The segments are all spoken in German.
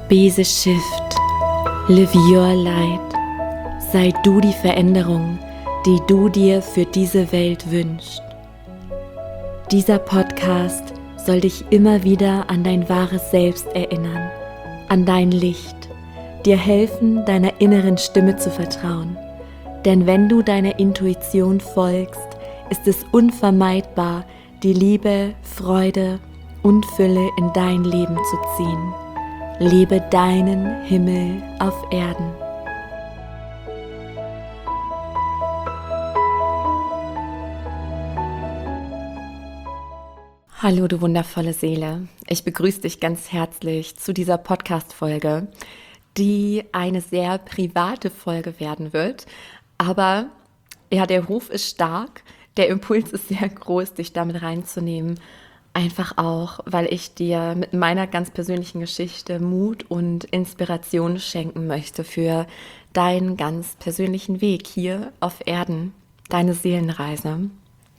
Be the shift, live your light, sei du die Veränderung, die du dir für diese Welt wünschst. Dieser Podcast soll dich immer wieder an dein wahres Selbst erinnern, an dein Licht, dir helfen, deiner inneren Stimme zu vertrauen. Denn wenn du deiner Intuition folgst, ist es unvermeidbar, die Liebe, Freude und Fülle in dein Leben zu ziehen. Lebe deinen Himmel auf Erden. Hallo, du wundervolle Seele. Ich begrüße dich ganz herzlich zu dieser Podcast-Folge, die eine sehr private Folge werden wird. Aber ja, der Ruf ist stark, der Impuls ist sehr groß, dich damit reinzunehmen. Einfach auch, weil ich dir mit meiner ganz persönlichen Geschichte Mut und Inspiration schenken möchte für deinen ganz persönlichen Weg hier auf Erden, deine Seelenreise.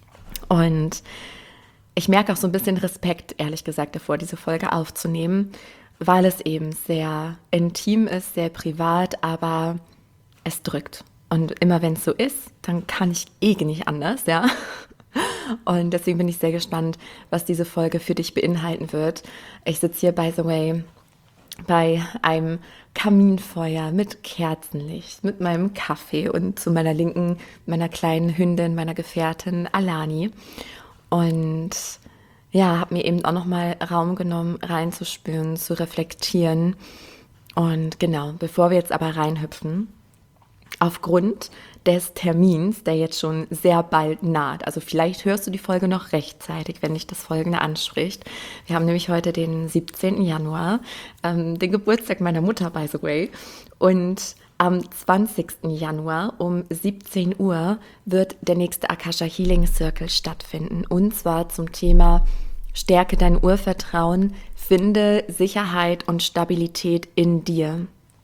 Und ich merke auch so ein bisschen Respekt, ehrlich gesagt, davor, diese Folge aufzunehmen, weil es eben sehr intim ist, sehr privat, aber es drückt. Und immer wenn es so ist, dann kann ich nicht anders, ja. Und deswegen bin ich sehr gespannt, was diese Folge für dich beinhalten wird. Ich sitze hier, by the way, bei einem Kaminfeuer mit Kerzenlicht, mit meinem Kaffee und zu meiner Linken meiner kleinen Hündin, meiner Gefährtin Alani. Und ja, habe mir eben auch nochmal Raum genommen, reinzuspüren, zu reflektieren. Und genau, bevor wir jetzt aber reinhüpfen, aufgrund des Termins, der jetzt schon sehr bald naht. Also vielleicht hörst du die Folge noch rechtzeitig, wenn dich das Folgende anspricht. Wir haben nämlich heute den 17. Januar, den Geburtstag meiner Mutter, by the way. Und am 20. Januar um 17 Uhr wird der nächste Akasha Healing Circle stattfinden. Und zwar zum Thema Stärke dein Urvertrauen, finde Sicherheit und Stabilität in dir.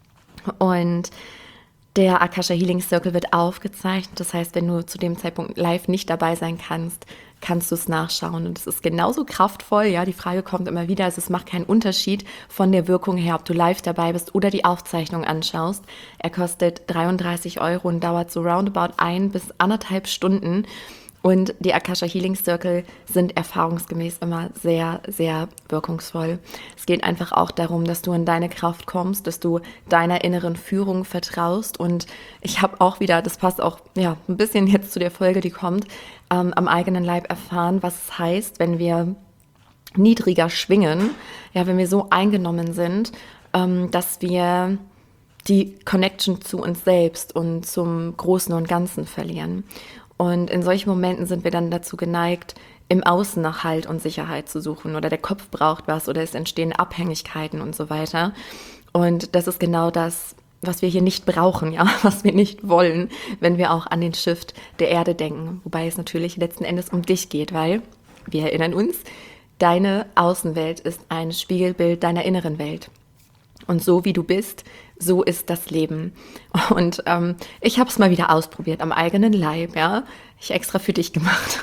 Und der Akasha Healing Circle wird aufgezeichnet, das heißt, wenn du zu dem Zeitpunkt live nicht dabei sein kannst, kannst du es nachschauen. Und es ist genauso kraftvoll, ja, die Frage kommt immer wieder, also es macht keinen Unterschied von der Wirkung her, ob du live dabei bist oder die Aufzeichnung anschaust. Er kostet 33 € und dauert so roundabout 1 bis 1,5 Stunden. Und die Akasha Healing Circle sind erfahrungsgemäß immer sehr, sehr wirkungsvoll. Es geht einfach auch darum, dass du in deine Kraft kommst, dass du deiner inneren Führung vertraust. Und ich habe auch wieder, das passt auch ja ein bisschen jetzt zu der Folge, die kommt, am eigenen Leib erfahren, was es heißt, wenn wir niedriger schwingen, ja, wenn wir so eingenommen sind, dass wir die Connection zu uns selbst und zum Großen und Ganzen verlieren. Und in solchen Momenten sind wir dann dazu geneigt, im Außen nach Halt und Sicherheit zu suchen oder der Kopf braucht was oder es entstehen Abhängigkeiten und so weiter. Und das ist genau das, was wir hier nicht brauchen, ja, was wir nicht wollen, wenn wir auch an den Shift der Erde denken. Wobei es natürlich letzten Endes um dich geht, weil, wir erinnern uns, deine Außenwelt ist ein Spiegelbild deiner inneren Welt. Und so wie du bist, so ist das Leben. Und ich habe es mal wieder ausprobiert am eigenen Leib, ja. Ich extra für dich gemacht.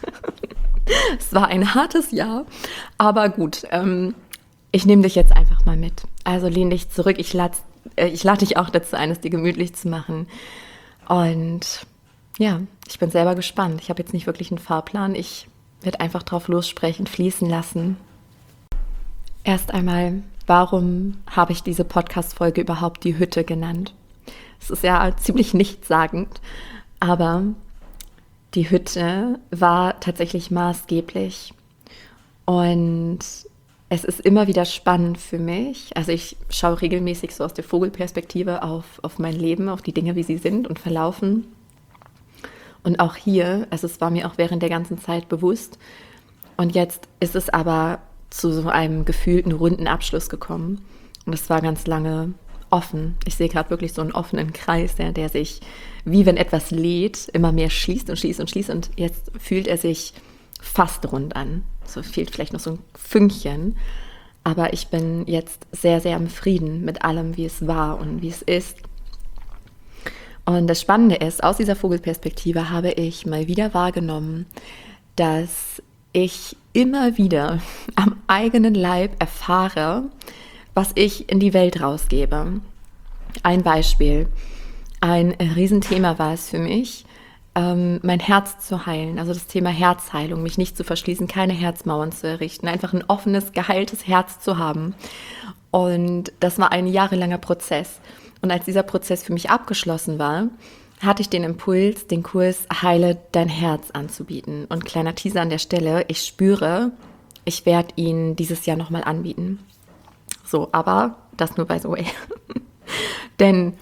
Es war ein hartes Jahr, aber gut. Ich nehme dich jetzt einfach mal mit. Also lehn dich zurück. Ich lade dich auch dazu ein, es dir gemütlich zu machen. Und ja, ich bin selber gespannt. Ich habe jetzt nicht wirklich einen Fahrplan. Ich werde einfach drauf lossprechen, fließen lassen. Erst einmal, warum habe ich diese Podcast-Folge überhaupt die Hütte genannt? Es ist ja ziemlich nichtssagend, aber die Hütte war tatsächlich maßgeblich. Und es ist immer wieder spannend für mich. Also ich schaue regelmäßig so aus der Vogelperspektive auf mein Leben, auf die Dinge, wie sie sind und verlaufen. Und auch hier, also es war mir auch während der ganzen Zeit bewusst. Und jetzt ist es aber zu so einem gefühlten runden Abschluss gekommen. Und es war ganz lange offen. Ich sehe gerade wirklich so einen offenen Kreis, der sich, wie wenn etwas lädt, immer mehr schließt und schließt und schließt. Und jetzt fühlt er sich fast rund an. So fehlt vielleicht noch so ein Fünkchen. Aber ich bin jetzt sehr, sehr im Frieden mit allem, wie es war und wie es ist. Und das Spannende ist, aus dieser Vogelperspektive habe ich mal wieder wahrgenommen, dass ich immer wieder am eigenen Leib erfahre, was ich in die Welt rausgebe. Ein Beispiel. Ein Riesenthema war es für mich, mein Herz zu heilen, also das Thema Herzheilung, mich nicht zu verschließen, keine Herzmauern zu errichten, einfach ein offenes, geheiltes Herz zu haben. Und das war ein jahrelanger Prozess. Und als dieser Prozess für mich abgeschlossen war, hatte ich den Impuls, den Kurs Heile dein Herz anzubieten. Und kleiner Teaser an der Stelle, ich spüre, ich werde ihn dieses Jahr nochmal anbieten. So, aber das nur by the way. Denn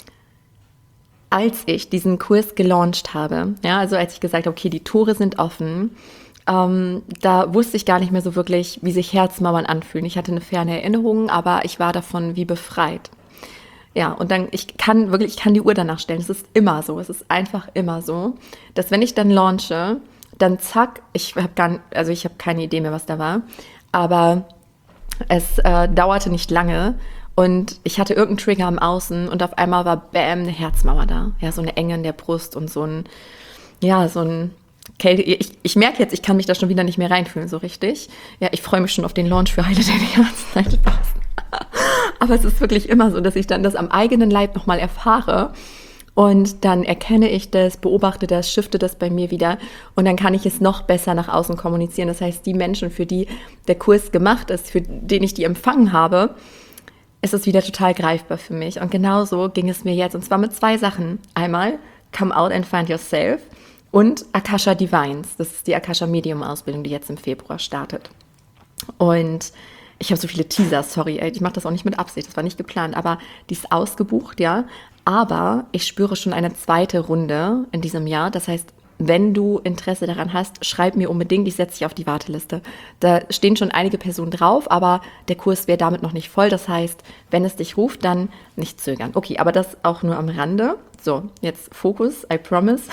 als ich diesen Kurs gelauncht habe, ja, also als ich gesagt habe, okay, die Tore sind offen, da wusste ich gar nicht mehr so wirklich, wie sich Herzmauern anfühlen. Ich hatte eine ferne Erinnerung, aber ich war davon wie befreit. Ja, und dann, ich kann die Uhr danach stellen. Es ist immer so, es ist einfach immer so, dass wenn ich dann launche, dann zack, ich habe keine Idee mehr, was da war, aber es dauerte nicht lange und ich hatte irgendeinen Trigger am Außen und auf einmal war bam, eine Herzmauer da. Ja, so eine Enge in der Brust und so ein Kälte. Ich merke jetzt, ich kann mich da schon wieder nicht mehr reinfühlen, so richtig. Ja, ich freue mich schon auf den Launch für Heile dein Herz. Nein, Spaß. Aber es ist wirklich immer so, dass ich dann das am eigenen Leib nochmal erfahre und dann erkenne ich das, beobachte das, shifte das bei mir wieder und dann kann ich es noch besser nach außen kommunizieren. Das heißt, die Menschen, für die der Kurs gemacht ist, für den ich die empfangen habe, ist es wieder total greifbar für mich. Und genauso ging es mir jetzt und zwar mit 2 Sachen. Einmal Come Out and Find Yourself und Akasha Divines. Das ist die Akasha Medium Ausbildung, die jetzt im Februar startet. Und ich habe so viele Teaser, sorry, ich mache das auch nicht mit Absicht, das war nicht geplant, aber die ist ausgebucht, ja. Aber ich spüre schon eine 2. Runde in diesem Jahr. Das heißt, wenn du Interesse daran hast, schreib mir unbedingt, ich setze dich auf die Warteliste. Da stehen schon einige Personen drauf, aber der Kurs wäre damit noch nicht voll. Das heißt, wenn es dich ruft, dann nicht zögern. Okay, aber das auch nur am Rande. So, jetzt Fokus, I promise.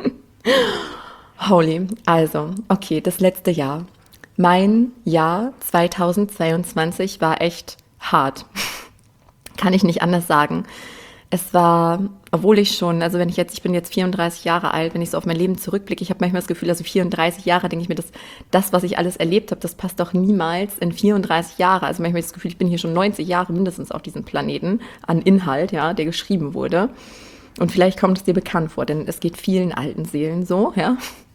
Holy, also, okay, das letzte Jahr. Mein Jahr 2022 war echt hart. Kann ich nicht anders sagen. Es war, obwohl ich bin jetzt 34 Jahre alt, wenn ich so auf mein Leben zurückblicke, ich habe manchmal das Gefühl, also 34 Jahre, denke ich mir, das, was ich alles erlebt habe, das passt doch niemals in 34 Jahre. Also manchmal habe ich das Gefühl, ich bin hier schon 90 Jahre mindestens auf diesem Planeten an Inhalt, ja, der geschrieben wurde. Und vielleicht kommt es dir bekannt vor, denn es geht vielen alten Seelen so, ja.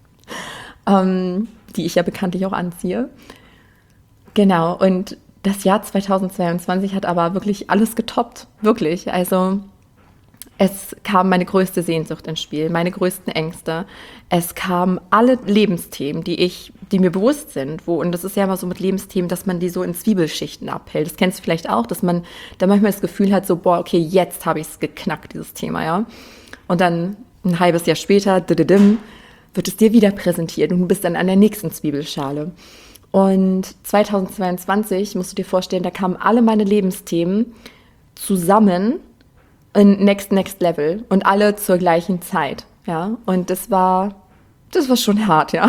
Die ich ja bekanntlich auch anziehe. Genau, und das Jahr 2022 hat aber wirklich alles getoppt, wirklich. Also es kam meine größte Sehnsucht ins Spiel, meine größten Ängste. Es kamen alle Lebensthemen, die mir bewusst sind. Und das ist ja immer so mit Lebensthemen, dass man die so in Zwiebelschichten abhält. Das kennst du vielleicht auch, dass man da manchmal das Gefühl hat, so, boah, okay, jetzt habe ich es geknackt, dieses Thema, ja. Und dann ein halbes Jahr später, wird es dir wieder präsentiert und du bist dann an der nächsten Zwiebelschale. Und 2022, musst du dir vorstellen, da kamen alle meine Lebensthemen zusammen in Next Level und alle zur gleichen Zeit, ja. Und das war schon hart, ja.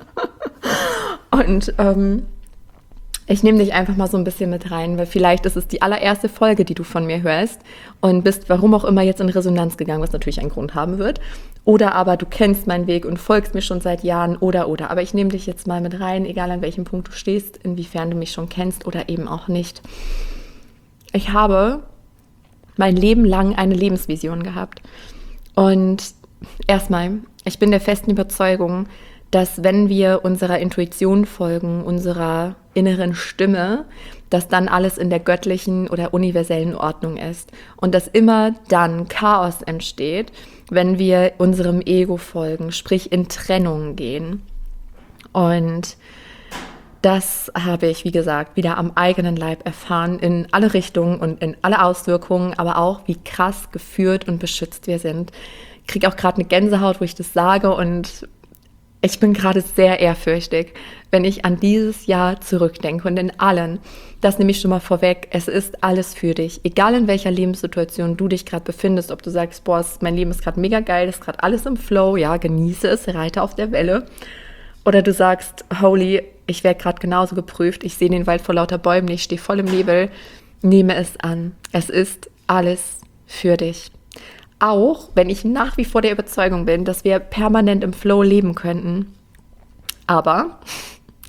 Und ich nehme dich einfach mal so ein bisschen mit rein, weil vielleicht ist es die allererste Folge, die du von mir hörst und bist warum auch immer jetzt in Resonanz gegangen, was natürlich einen Grund haben wird. Oder aber du kennst meinen Weg und folgst mir schon seit Jahren oder. Aber ich nehme dich jetzt mal mit rein, egal an welchem Punkt du stehst, inwiefern du mich schon kennst oder eben auch nicht. Ich habe mein Leben lang eine Lebensvision gehabt. Und erstmal, ich bin der festen Überzeugung, dass wenn wir unserer Intuition folgen, unserer inneren Stimme, dass dann alles in der göttlichen oder universellen Ordnung ist. Und dass immer dann Chaos entsteht, wenn wir unserem Ego folgen, sprich in Trennung gehen. Und das habe ich, wie gesagt, wieder am eigenen Leib erfahren, in alle Richtungen und in alle Auswirkungen, aber auch, wie krass geführt und beschützt wir sind. Ich kriege auch gerade eine Gänsehaut, wo ich das sage und ich bin gerade sehr ehrfürchtig, wenn ich an dieses Jahr zurückdenke und in allen. Das nehme ich schon mal vorweg, es ist alles für dich. Egal in welcher Lebenssituation du dich gerade befindest, ob du sagst, boah, mein Leben ist gerade mega geil, ist gerade alles im Flow, ja, genieße es, reite auf der Welle. Oder du sagst, holy, ich werde gerade genauso geprüft, ich sehe den Wald vor lauter Bäumen, ich stehe voll im Nebel, nehme es an. Es ist alles für dich. Auch wenn ich nach wie vor der Überzeugung bin, dass wir permanent im Flow leben könnten. Aber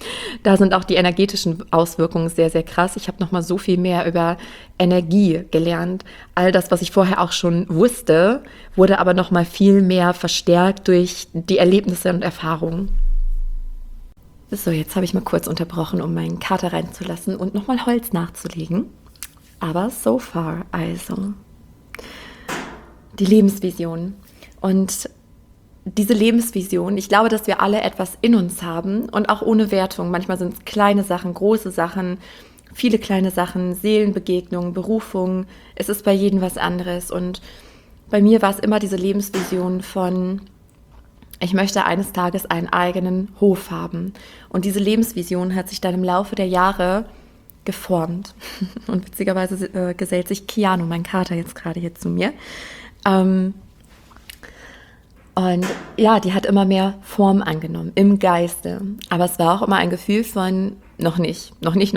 Da sind auch die energetischen Auswirkungen sehr, sehr krass. Ich habe nochmal so viel mehr über Energie gelernt. All das, was ich vorher auch schon wusste, wurde aber nochmal viel mehr verstärkt durch die Erlebnisse und Erfahrungen. So, jetzt habe ich mal kurz unterbrochen, um meinen Kater reinzulassen und nochmal Holz nachzulegen. Aber so far, also. Die Lebensvision. Und diese Lebensvision, ich glaube, dass wir alle etwas in uns haben und auch ohne Wertung. Manchmal sind es kleine Sachen, große Sachen, viele kleine Sachen, Seelenbegegnungen, Berufungen. Es ist bei jedem was anderes. Und bei mir war es immer diese Lebensvision von: Ich möchte eines Tages einen eigenen Hof haben. Und diese Lebensvision hat sich dann im Laufe der Jahre geformt. Und witzigerweise gesellt sich Keanu, mein Kater, jetzt gerade hier zu mir. Und ja, die hat immer mehr Form angenommen im Geiste. Aber es war auch immer ein Gefühl von noch nicht.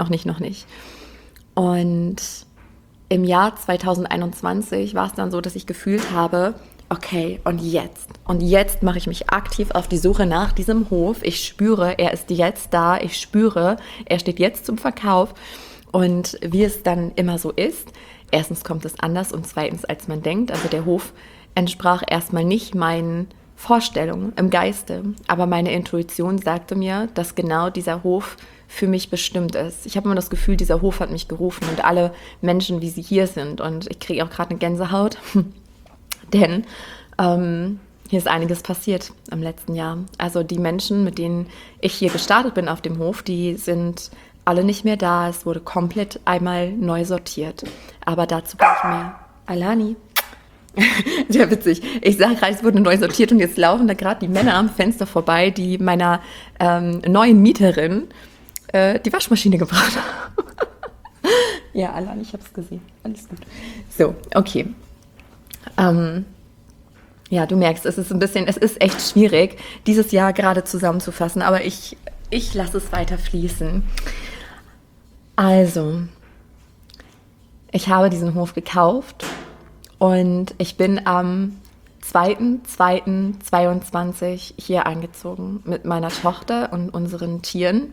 Und im Jahr 2021 war es dann so, dass ich gefühlt habe, okay, und jetzt mache ich mich aktiv auf die Suche nach diesem Hof. Ich spüre, er ist jetzt da. Ich spüre, er steht jetzt zum Verkauf. Und wie es dann immer so ist, erstens kommt es anders und zweitens, als man denkt. Also der Hof entsprach erstmal nicht meinen Vorstellungen im Geiste. Aber meine Intuition sagte mir, dass genau dieser Hof für mich bestimmt ist. Ich habe immer das Gefühl, dieser Hof hat mich gerufen und alle Menschen, wie sie hier sind. Und ich kriege auch gerade eine Gänsehaut. Denn hier ist einiges passiert im letzten Jahr. Also die Menschen, mit denen ich hier gestartet bin auf dem Hof, die sind alle nicht mehr da. Es wurde komplett einmal neu sortiert. Aber dazu gleich mehr. Alani. Ja, witzig. Ich sage gerade, es wurde neu sortiert und jetzt laufen da gerade die Männer am Fenster vorbei, die meiner neuen Mieterin die Waschmaschine gebracht haben. Ja, Alani, ich habe es gesehen. Alles gut. So, okay. Ja, du merkst, es ist echt schwierig, dieses Jahr gerade zusammenzufassen, aber ich lasse es weiter fließen. Also, ich habe diesen Hof gekauft und ich bin am 2.2.22 hier eingezogen mit meiner Tochter und unseren Tieren.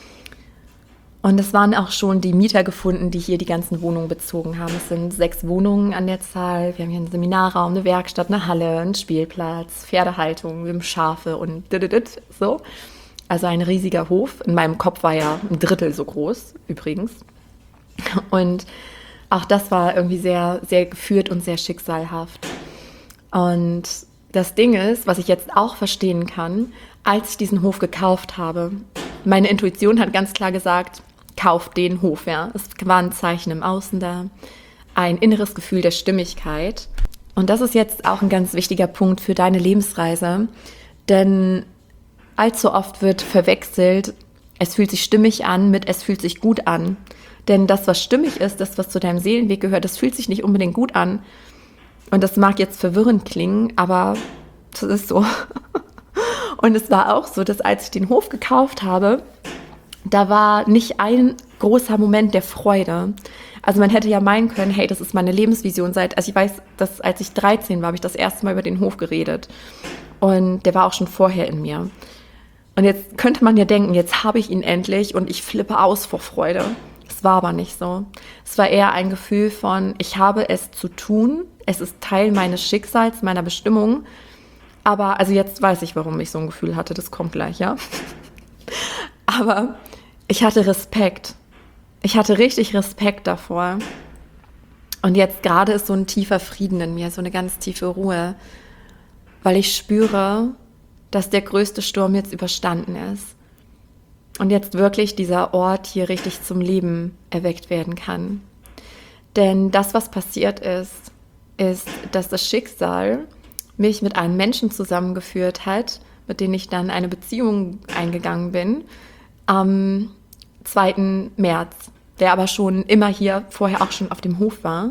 Und es waren auch schon die Mieter gefunden, die hier die ganzen Wohnungen bezogen haben. Es sind 6 Wohnungen an der Zahl. Wir haben hier einen Seminarraum, eine Werkstatt, eine Halle, einen Spielplatz, Pferdehaltung, wir haben Schafe und so. Also ein riesiger Hof. In meinem Kopf war ja ein Drittel so groß, übrigens. Und auch das war irgendwie sehr, sehr geführt und sehr schicksalhaft. Und das Ding ist, was ich jetzt auch verstehen kann, als ich diesen Hof gekauft habe, meine Intuition hat ganz klar gesagt, kauf den Hof, ja. Es war ein Zeichen im Außen da, ein inneres Gefühl der Stimmigkeit. Und das ist jetzt auch ein ganz wichtiger Punkt für deine Lebensreise, denn allzu oft wird verwechselt, es fühlt sich stimmig an mit es fühlt sich gut an. Denn das, was stimmig ist, das, was zu deinem Seelenweg gehört, das fühlt sich nicht unbedingt gut an. Und das mag jetzt verwirrend klingen, aber das ist so. Und es war auch so, dass als ich den Hof gekauft habe, da war nicht ein großer Moment der Freude. Also man hätte ja meinen können, hey, das ist meine Lebensvision also ich weiß, dass als ich 13 war, habe ich das erste Mal über den Hof geredet. Und der war auch schon vorher in mir. Und jetzt könnte man ja denken, jetzt habe ich ihn endlich und ich flippe aus vor Freude. Es war aber nicht so. Es war eher ein Gefühl von, ich habe es zu tun, es ist Teil meines Schicksals, meiner Bestimmung. Aber, also jetzt weiß ich, warum ich so ein Gefühl hatte, das kommt gleich, ja. Aber ich hatte Respekt. Ich hatte richtig Respekt davor. Und jetzt gerade ist so ein tiefer Frieden in mir, so eine ganz tiefe Ruhe, weil ich spüre, dass der größte Sturm jetzt überstanden ist. Und jetzt wirklich dieser Ort hier richtig zum Leben erweckt werden kann. Denn das, was passiert ist, dass das Schicksal mich mit einem Menschen zusammengeführt hat, mit dem ich dann eine Beziehung eingegangen bin, am 2. März, der aber schon immer hier vorher auch schon auf dem Hof war.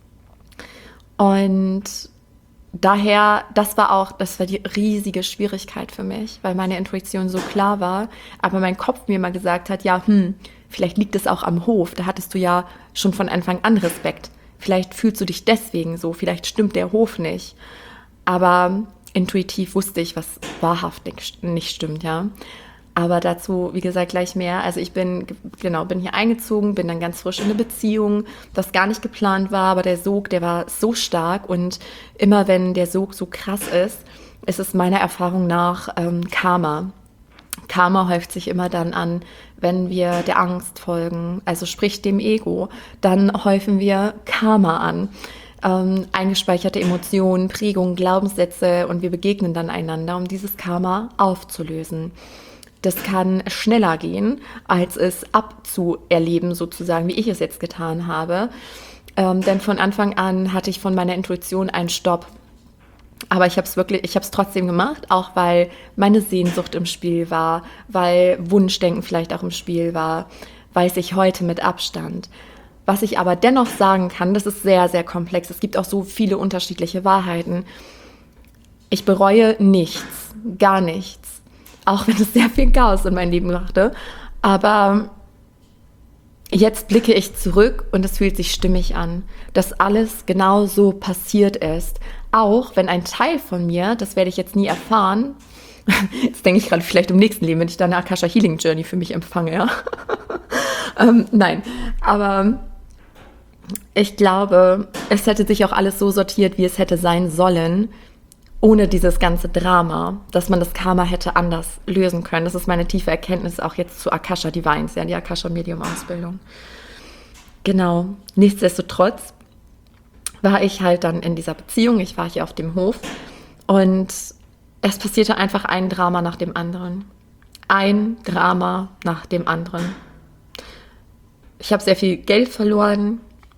Und daher, das war die riesige Schwierigkeit für mich, weil meine Intuition so klar war, aber mein Kopf mir mal gesagt hat, ja, vielleicht liegt es auch am Hof, da hattest du ja schon von Anfang an Respekt. Vielleicht fühlst du dich deswegen so, vielleicht stimmt der Hof nicht. Aber intuitiv wusste ich, was wahrhaft nicht stimmt, ja. Aber dazu, wie gesagt, gleich mehr. Also ich bin hier eingezogen, bin dann ganz frisch in eine Beziehung, das gar nicht geplant war, aber der Sog, der war so stark und immer wenn der Sog so krass ist es meiner Erfahrung nach Karma. Karma häuft sich immer dann an, wenn wir der Angst folgen, also sprich dem Ego, dann häufen wir Karma an. Eingespeicherte Emotionen, Prägungen, Glaubenssätze und wir begegnen dann einander, um dieses Karma aufzulösen. Das kann schneller gehen, als es abzuerleben, sozusagen, wie ich es jetzt getan habe. Denn von Anfang an hatte ich von meiner Intuition einen Stopp. Aber ich habe es trotzdem gemacht, auch weil meine Sehnsucht im Spiel war, weil Wunschdenken vielleicht auch im Spiel war, weiß ich heute mit Abstand. Was ich aber dennoch sagen kann, das ist sehr, sehr komplex. Es gibt auch so viele unterschiedliche Wahrheiten. Ich bereue nichts, gar nichts. Auch wenn es sehr viel Chaos in mein Leben brachte. Aber jetzt blicke ich zurück und es fühlt sich stimmig an, dass alles genau so passiert ist. Auch wenn ein Teil von mir, das werde ich jetzt nie erfahren, jetzt denke ich gerade vielleicht im nächsten Leben, wenn ich dann eine Akasha Healing Journey für mich empfange, ja. Nein, aber ich glaube, es hätte sich auch alles so sortiert, wie es hätte sein sollen, ohne dieses ganze Drama, dass man das Karma hätte anders lösen können. Das ist meine tiefe Erkenntnis auch jetzt zu Akasha Divines, ja, die Akasha Medium Ausbildung. Genau. Nichtsdestotrotz war ich halt dann in dieser Beziehung. Ich war hier auf dem Hof und es passierte einfach ein Drama nach dem anderen. Ein Drama nach dem anderen. Ich habe sehr viel Geld verloren.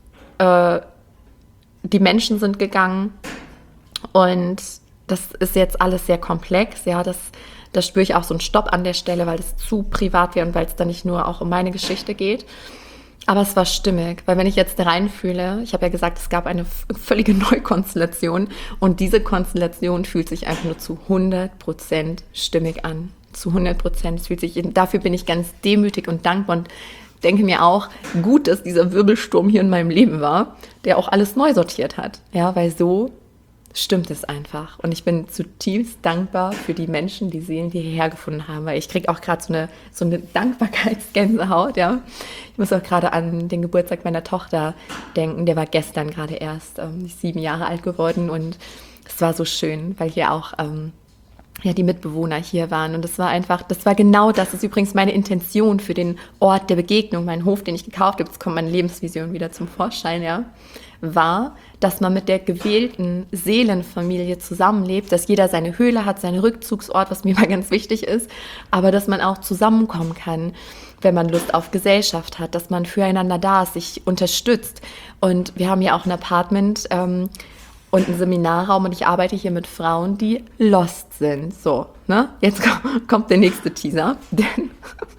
Die Menschen sind gegangen und das ist jetzt alles sehr komplex, ja, das spüre ich auch so einen Stopp an der Stelle, weil es zu privat wäre und weil es dann nicht nur auch um meine Geschichte geht. Aber es war stimmig, weil wenn ich jetzt reinfühle, ich habe ja gesagt, es gab eine völlige Neukonstellation und diese Konstellation fühlt sich einfach nur zu 100% stimmig an. Zu 100%. Es fühlt sich, dafür bin ich ganz demütig und dankbar und denke mir auch, gut, dass dieser Wirbelsturm hier in meinem Leben war, der auch alles neu sortiert hat. Ja, weil so stimmt es einfach. Und ich bin zutiefst dankbar für die Menschen, die Seelen, die hierher gefunden haben, weil ich kriege auch gerade so eine Dankbarkeitsgänsehaut, ja. Ich muss auch gerade an den Geburtstag meiner Tochter denken, der war gestern gerade erst 7 Jahre alt geworden und es war so schön, weil hier auch die Mitbewohner hier waren und das war genau das, ist übrigens meine Intention für den Ort der Begegnung, mein Hof, den ich gekauft habe, jetzt kommt meine Lebensvision wieder zum Vorschein, ja, war, dass man mit der gewählten Seelenfamilie zusammenlebt, dass jeder seine Höhle hat, seinen Rückzugsort, was mir mal ganz wichtig ist, aber dass man auch zusammenkommen kann, wenn man Lust auf Gesellschaft hat, dass man füreinander da ist, sich unterstützt. Und wir haben ja auch ein Apartment und einen Seminarraum und ich arbeite hier mit Frauen, die lost sind. So, ne? Jetzt kommt der nächste Teaser, denn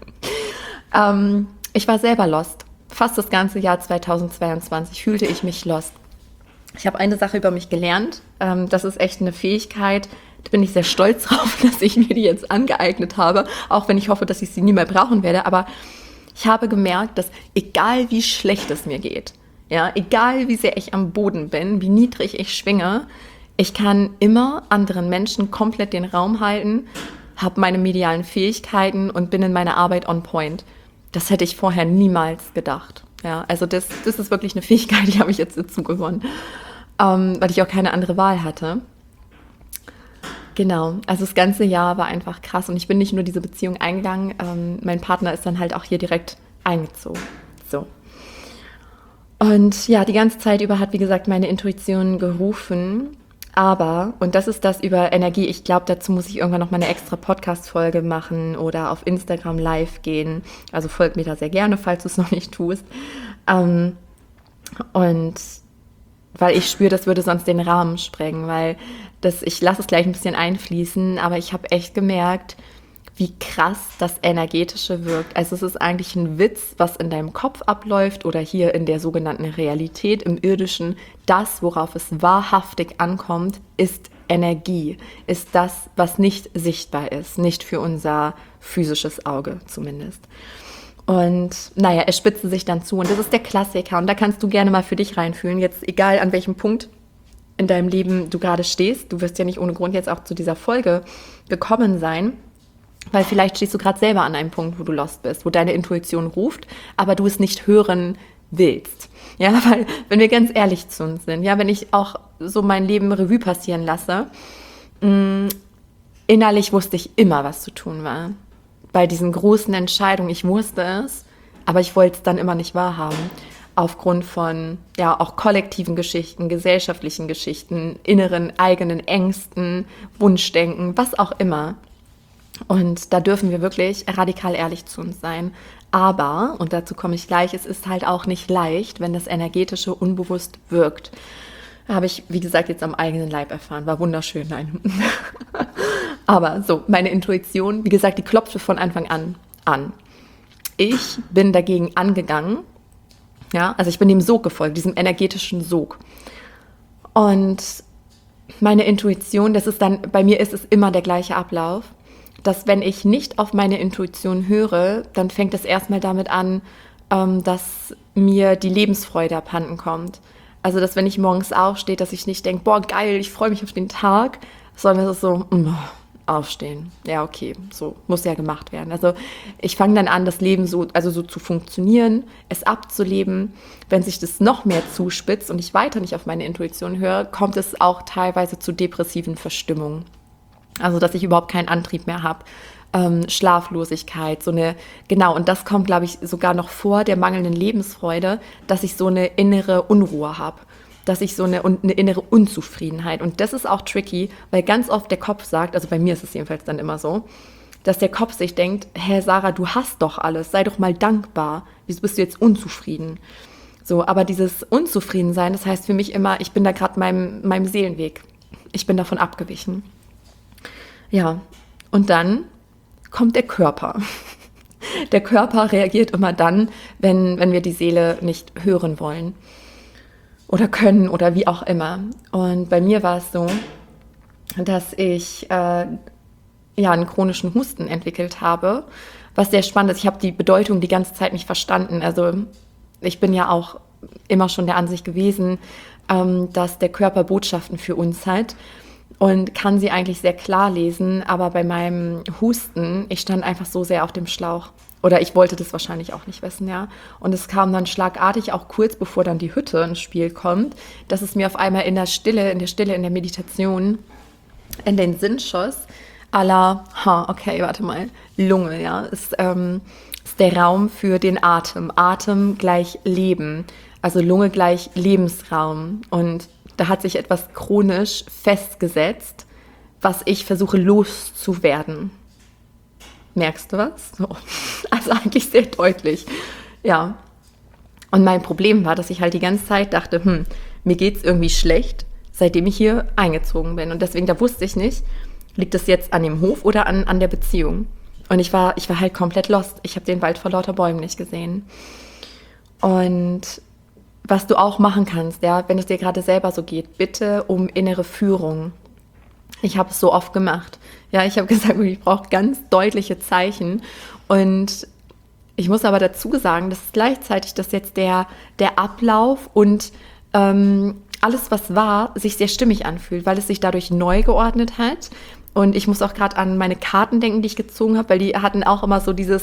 ich war selber lost. Fast das ganze Jahr 2022 fühlte ich mich lost. Ich habe eine Sache über mich gelernt. Das ist echt eine Fähigkeit, da bin ich sehr stolz drauf, dass ich mir die jetzt angeeignet habe, auch wenn ich hoffe, dass ich sie nie mehr brauchen werde. Aber ich habe gemerkt, dass egal wie schlecht es mir geht, ja, egal wie sehr ich am Boden bin, wie niedrig ich schwinge, ich kann immer anderen Menschen komplett den Raum halten, habe meine medialen Fähigkeiten und bin in meiner Arbeit on point. Das hätte ich vorher niemals gedacht. Ja, also das ist wirklich eine Fähigkeit, die habe ich jetzt dazu gewonnen, weil ich auch keine andere Wahl hatte. Genau, also das ganze Jahr war einfach krass und ich bin nicht nur diese Beziehung eingegangen, mein Partner ist dann halt auch hier direkt eingezogen. So. Und ja, die ganze Zeit über hat, wie gesagt, meine Intuition gerufen. Aber, und das ist das über Energie, ich glaube, dazu muss ich irgendwann noch mal eine extra Podcast-Folge machen oder auf Instagram live gehen. Also folgt mir da sehr gerne, falls du es noch nicht tust. Und weil ich spüre, das würde sonst den Rahmen sprengen, weil ich lasse es gleich ein bisschen einfließen, aber ich habe echt gemerkt, wie krass das Energetische wirkt. Also es ist eigentlich ein Witz, was in deinem Kopf abläuft oder hier in der sogenannten Realität, im Irdischen. Das, worauf es wahrhaftig ankommt, ist Energie, ist das, was nicht sichtbar ist, nicht für unser physisches Auge zumindest. Und naja, es spitzte sich dann zu und das ist der Klassiker und da kannst du gerne mal für dich reinfühlen, jetzt egal an welchem Punkt in deinem Leben du gerade stehst, du wirst ja nicht ohne Grund jetzt auch zu dieser Folge gekommen sein. Weil vielleicht stehst du gerade selber an einem Punkt, wo du lost bist, wo deine Intuition ruft, aber du es nicht hören willst. Ja, weil, wenn wir ganz ehrlich zu uns sind, ja, wenn ich auch so mein Leben Revue passieren lasse, innerlich wusste ich immer, was zu tun war. Bei diesen großen Entscheidungen, ich wusste es, aber ich wollte es dann immer nicht wahrhaben. Aufgrund von, ja, auch kollektiven Geschichten, gesellschaftlichen Geschichten, inneren, eigenen Ängsten, Wunschdenken, was auch immer. Und da dürfen wir wirklich radikal ehrlich zu uns sein. Aber, und dazu komme ich gleich, es ist halt auch nicht leicht, wenn das Energetische unbewusst wirkt. Habe ich, wie gesagt, jetzt am eigenen Leib erfahren. War wunderschön, nein. Aber so, meine Intuition, wie gesagt, die klopfte von Anfang an. Ich bin dagegen angegangen. Ja, also ich bin dem Sog gefolgt, diesem energetischen Sog. Und meine Intuition, das ist dann, bei mir ist es immer der gleiche Ablauf, dass wenn ich nicht auf meine Intuition höre, dann fängt es erstmal damit an, dass mir die Lebensfreude abhanden kommt. Also, dass wenn ich morgens aufstehe, dass ich nicht denke, boah, geil, ich freue mich auf den Tag, sondern es ist so, aufstehen. Ja, okay, so muss ja gemacht werden. Also ich fange dann an, das Leben so zu funktionieren, es abzuleben. Wenn sich das noch mehr zuspitzt und ich weiter nicht auf meine Intuition höre, kommt es auch teilweise zu depressiven Verstimmungen. Also, dass ich überhaupt keinen Antrieb mehr habe. Schlaflosigkeit, genau, und das kommt, glaube ich, sogar noch vor der mangelnden Lebensfreude, dass ich so eine innere Unruhe habe, dass ich so eine innere Unzufriedenheit, und das ist auch tricky, weil ganz oft der Kopf sagt, also bei mir ist es jedenfalls dann immer so, dass der Kopf sich denkt, hey Sarah, du hast doch alles, sei doch mal dankbar, wieso bist du jetzt unzufrieden? So, aber dieses Unzufriedensein, das heißt für mich immer, ich bin da gerade meinem Seelenweg, ich bin davon abgewichen. Ja, und dann kommt der Körper. Der Körper reagiert immer dann, wenn wir die Seele nicht hören wollen oder können oder wie auch immer. Und bei mir war es so, dass ich einen chronischen Husten entwickelt habe, was sehr spannend ist. Ich habe die Bedeutung die ganze Zeit nicht verstanden. Also ich bin ja auch immer schon der Ansicht gewesen, dass der Körper Botschaften für uns hat und kann sie eigentlich sehr klar lesen. Aber bei meinem Husten, ich stand einfach so sehr auf dem Schlauch. Oder ich wollte das wahrscheinlich auch nicht wissen, ja. Und es kam dann schlagartig, auch kurz bevor dann die Hütte ins Spiel kommt, dass es mir auf einmal in der Stille, in der Meditation, in den Sinn schoss, à la, okay, warte mal, Lunge, ja, ist der Raum für den Atem. Atem gleich Leben, also Lunge gleich Lebensraum. Und da hat sich etwas chronisch festgesetzt, was ich versuche loszuwerden. Merkst du was? So. Also eigentlich sehr deutlich. Ja. Und mein Problem war, dass ich halt die ganze Zeit dachte, mir geht's irgendwie schlecht, seitdem ich hier eingezogen bin. Und deswegen, da wusste ich nicht, liegt das jetzt an dem Hof oder an der Beziehung? Und ich war halt komplett lost. Ich habe den Wald vor lauter Bäumen nicht gesehen. Und was du auch machen kannst, ja, wenn es dir gerade selber so geht, bitte um innere Führung. Ich habe es so oft gemacht. Ja, ich habe gesagt, ich brauche ganz deutliche Zeichen. Und ich muss aber dazu sagen, dass gleichzeitig, dass jetzt der Ablauf und alles, was war, sich sehr stimmig anfühlt, weil es sich dadurch neu geordnet hat. Und ich muss auch gerade an meine Karten denken, die ich gezogen habe, weil die hatten auch immer so dieses,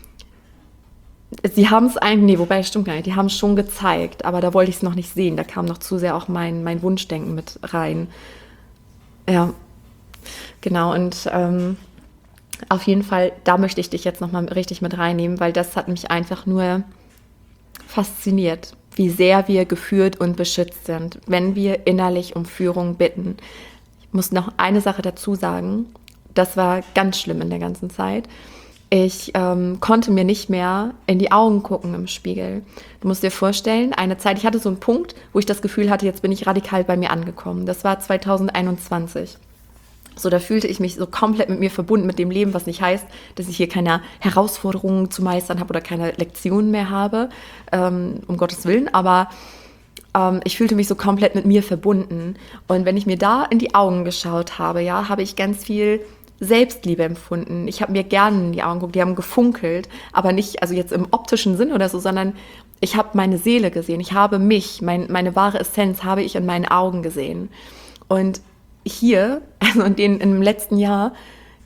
sie haben es eigentlich, wobei, stimmt gar nicht, die haben es schon gezeigt, aber da wollte ich es noch nicht sehen. Da kam noch zu sehr auch mein Wunschdenken mit rein. Ja, genau, und auf jeden Fall, da möchte ich dich jetzt nochmal richtig mit reinnehmen, weil das hat mich einfach nur fasziniert, wie sehr wir geführt und beschützt sind, wenn wir innerlich um Führung bitten. Ich muss noch eine Sache dazu sagen, das war ganz schlimm in der ganzen Zeit. Ich konnte mir nicht mehr in die Augen gucken im Spiegel. Du musst dir vorstellen, eine Zeit, ich hatte so einen Punkt, wo ich das Gefühl hatte, jetzt bin ich radikal bei mir angekommen. Das war 2021. So, da fühlte ich mich so komplett mit mir verbunden, mit dem Leben, was nicht heißt, dass ich hier keine Herausforderungen zu meistern habe oder keine Lektionen mehr habe, um Gottes Willen, aber ich fühlte mich so komplett mit mir verbunden. Und wenn ich mir da in die Augen geschaut habe, ja, habe ich ganz viel Selbstliebe empfunden. Ich habe mir gerne in die Augen geguckt, die haben gefunkelt, aber nicht, also jetzt im optischen Sinn oder so, sondern ich habe meine Seele gesehen. Ich habe mich, meine wahre Essenz habe ich in meinen Augen gesehen. Und hier, also im letzten Jahr,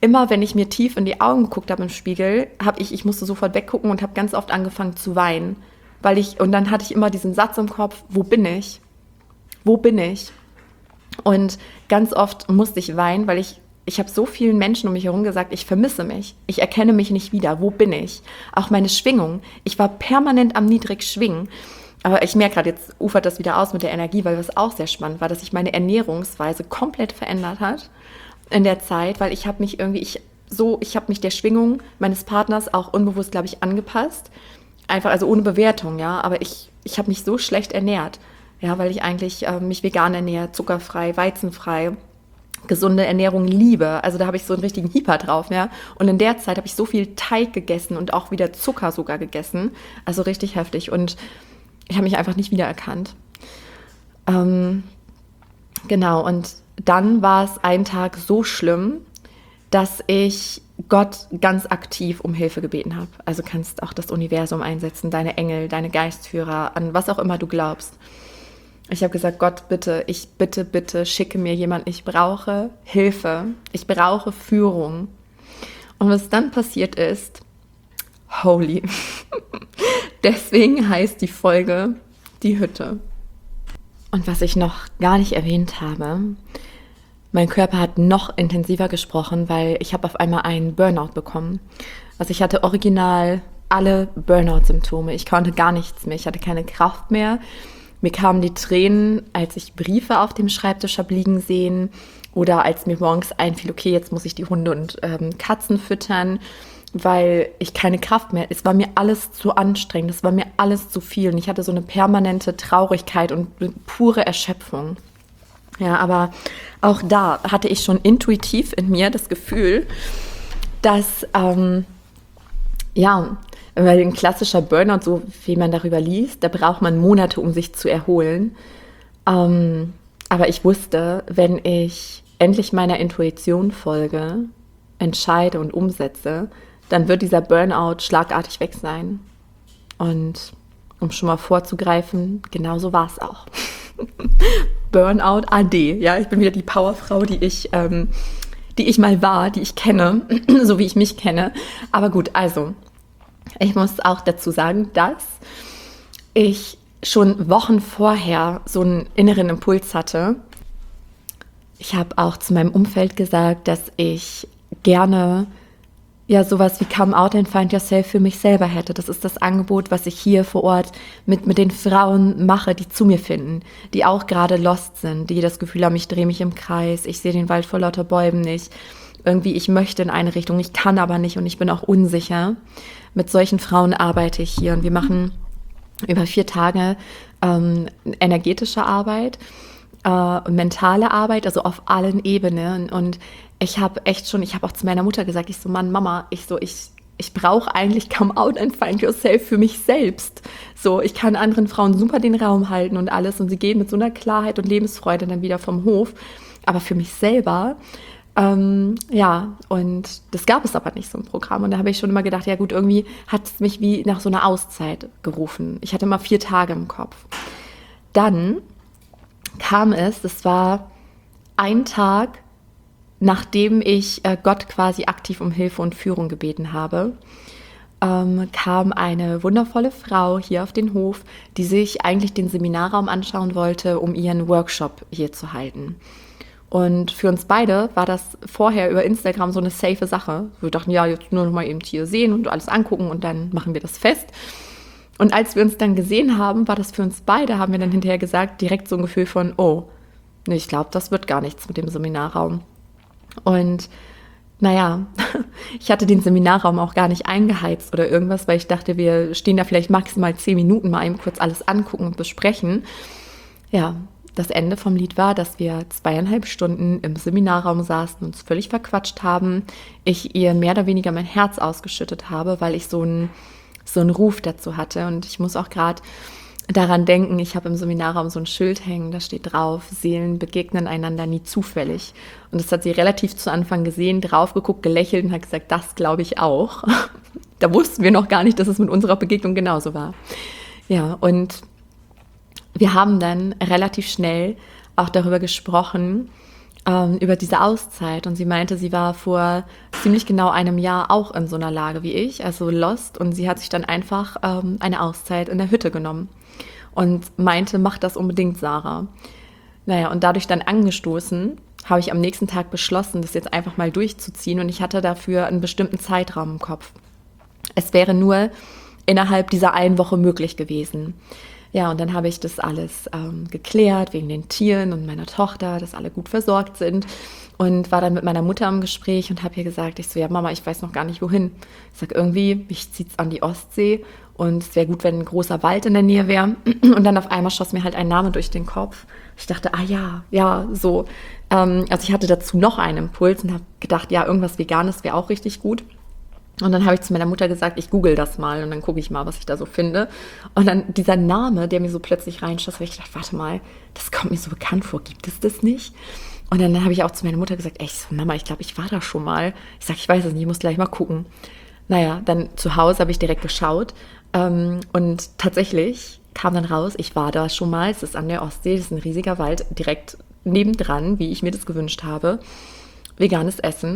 immer wenn ich mir tief in die Augen geguckt habe im Spiegel, ich musste sofort weggucken und habe ganz oft angefangen zu weinen. Und dann hatte ich immer diesen Satz im Kopf, wo bin ich? Wo bin ich? Und ganz oft musste ich weinen, weil ich habe so vielen Menschen um mich herum gesagt, ich vermisse mich. Ich erkenne mich nicht wieder. Wo bin ich? Auch meine Schwingung. Ich war permanent am niedrig schwingen. Aber ich merke gerade, jetzt ufert das wieder aus mit der Energie, weil das auch sehr spannend war, dass sich meine Ernährungsweise komplett verändert hat in der Zeit, weil ich habe mich der Schwingung meines Partners auch unbewusst, glaube ich, angepasst. Einfach, also ohne Bewertung, ja. Aber ich habe mich so schlecht ernährt, ja, weil ich eigentlich mich vegan ernähre, zuckerfrei, weizenfrei, gesunde Ernährung liebe. Also da habe ich so einen richtigen Hieper drauf, ja. Und in der Zeit habe ich so viel Teig gegessen und auch wieder Zucker sogar gegessen. Also richtig heftig. Und ich habe mich einfach nicht wiedererkannt. Genau, und dann war es einen Tag so schlimm, dass ich Gott ganz aktiv um Hilfe gebeten habe. Also kannst auch das Universum einsetzen, deine Engel, deine Geistführer, an was auch immer du glaubst. Ich habe gesagt, Gott, bitte, bitte, schicke mir jemanden. Ich brauche Hilfe. Ich brauche Führung. Und was dann passiert ist, holy. Deswegen heißt die Folge Die Hütte. Und was ich noch gar nicht erwähnt habe, mein Körper hat noch intensiver gesprochen, weil ich habe auf einmal einen Burnout bekommen. Also ich hatte original alle Burnout-Symptome. Ich konnte gar nichts mehr. Ich hatte keine Kraft mehr. Mir kamen die Tränen, als ich Briefe auf dem Schreibtisch habe liegen sehen oder als mir morgens einfiel, okay, jetzt muss ich die Hunde und Katzen füttern, weil ich keine Kraft mehr, es war mir alles zu anstrengend, es war mir alles zu viel und ich hatte so eine permanente Traurigkeit und pure Erschöpfung. Ja, aber auch da hatte ich schon intuitiv in mir das Gefühl, dass, weil ein klassischer Burnout, so wie man darüber liest, da braucht man Monate, um sich zu erholen. Aber ich wusste, wenn ich endlich meiner Intuition folge, entscheide und umsetze, dann wird dieser Burnout schlagartig weg sein. Und um schon mal vorzugreifen, genauso war es auch. Burnout AD, ja, ich bin wieder die Powerfrau, die ich mal war, die ich kenne, so wie ich mich kenne. Aber gut, also, ich muss auch dazu sagen, dass ich schon Wochen vorher so einen inneren Impuls hatte. Ich habe auch zu meinem Umfeld gesagt, dass ich gerne sowas wie Come Out and Find Yourself für mich selber hätte. Das ist das Angebot, was ich hier vor Ort mit den Frauen mache, die zu mir finden, die auch gerade lost sind, die das Gefühl haben, ich drehe mich im Kreis, ich sehe den Wald vor lauter Bäumen nicht. Irgendwie, ich möchte in eine Richtung, ich kann aber nicht und ich bin auch unsicher. Mit solchen Frauen arbeite ich hier und wir machen über 4 Tage energetische Arbeit, mentale Arbeit, also auf allen Ebenen. Und ich habe auch zu meiner Mutter gesagt, ich so, Mann, Mama, ich brauche eigentlich Come Out and Find Yourself für mich selbst. So, ich kann anderen Frauen super den Raum halten und alles und sie gehen mit so einer Klarheit und Lebensfreude dann wieder vom Hof. Aber für mich selber, und das gab es aber nicht, so ein Programm. Und da habe ich schon immer gedacht, ja gut, irgendwie hat es mich wie nach so einer Auszeit gerufen. Ich hatte immer 4 Tage im Kopf. Dann kam das war ein Tag, nachdem ich Gott quasi aktiv um Hilfe und Führung gebeten habe, kam eine wundervolle Frau hier auf den Hof, die sich eigentlich den Seminarraum anschauen wollte, um ihren Workshop hier zu halten. Und für uns beide war das vorher über Instagram so eine safe Sache. Wir dachten, ja, jetzt nur noch mal eben hier sehen und alles angucken und dann machen wir das fest. Und als wir uns dann gesehen haben, war das für uns beide, haben wir dann hinterher gesagt, direkt so ein Gefühl von, oh, nee, ich glaube, das wird gar nichts mit dem Seminarraum. Und naja, ich hatte den Seminarraum auch gar nicht eingeheizt oder irgendwas, weil ich dachte, wir stehen da vielleicht maximal 10 Minuten mal eben kurz alles angucken und besprechen. Ja, das Ende vom Lied war, dass wir 2,5 Stunden im Seminarraum saßen, uns völlig verquatscht haben. Ich ihr mehr oder weniger mein Herz ausgeschüttet habe, weil ich so einen Ruf dazu hatte. Und ich muss auch gerade daran denken, ich habe im Seminarraum so ein Schild hängen, da steht drauf, Seelen begegnen einander nie zufällig. Und das hat sie relativ zu Anfang gesehen, drauf geguckt, gelächelt und hat gesagt, das glaube ich auch. Da wussten wir noch gar nicht, dass es mit unserer Begegnung genauso war. Ja, und wir haben dann relativ schnell auch darüber gesprochen, über diese Auszeit. Und sie meinte, sie war vor ziemlich genau einem Jahr auch in so einer Lage wie ich, also lost. Und sie hat sich dann einfach eine Auszeit in der Hütte genommen und meinte, mach das unbedingt, Sarah. Naja, und dadurch dann angestoßen, habe ich am nächsten Tag beschlossen, das jetzt einfach mal durchzuziehen. Und ich hatte dafür einen bestimmten Zeitraum im Kopf. Es wäre nur innerhalb dieser einen Woche möglich gewesen. Ja, und dann habe ich das alles geklärt, wegen den Tieren und meiner Tochter, dass alle gut versorgt sind. Und war dann mit meiner Mutter im Gespräch und habe ihr gesagt, ich so, ja Mama, ich weiß noch gar nicht wohin. Ich sage irgendwie, mich zieht's an die Ostsee und es wäre gut, wenn ein großer Wald in der Nähe wäre. Und dann auf einmal schoss mir halt ein Name durch den Kopf. Ich dachte, ja, so. Also ich hatte dazu noch einen Impuls und habe gedacht, ja, irgendwas Veganes wäre auch richtig gut. Und dann habe ich zu meiner Mutter gesagt, ich google das mal und dann gucke ich mal, was ich da so finde. Und dann dieser Name, der mir so plötzlich reinschoss, habe ich gedacht, warte mal, das kommt mir so bekannt vor, gibt es das nicht? Und dann habe ich auch zu meiner Mutter gesagt, ey, so, Mama, ich glaube, ich war da schon mal. Ich sage, ich weiß es nicht, ich muss gleich mal gucken. Naja, dann zu Hause habe ich direkt geschaut und tatsächlich kam dann raus, ich war da schon mal, es ist an der Ostsee, das ist ein riesiger Wald, direkt nebendran, wie ich mir das gewünscht habe, veganes Essen.